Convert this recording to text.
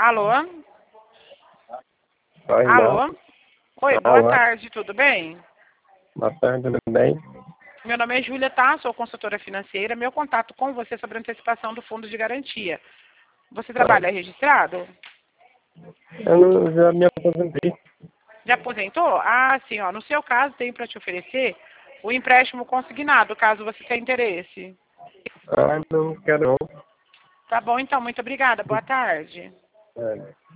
Alô? Oi, Alô? Oi, boa Alô? tarde, tudo bem? Boa tarde, tudo bem? Meu nome é Júlia, tá? Sou consultora financeira. Meu contato com você é sobre a antecipação do fundo de garantia. Você trabalha registrado? Eu não, já me aposentei. Já aposentou? Ah, sim, ó. No seu caso, tenho para te oferecer o empréstimo consignado, caso você tenha interesse. Ah, não quero não. Tá bom, então. Muito obrigada. Boa tarde. É.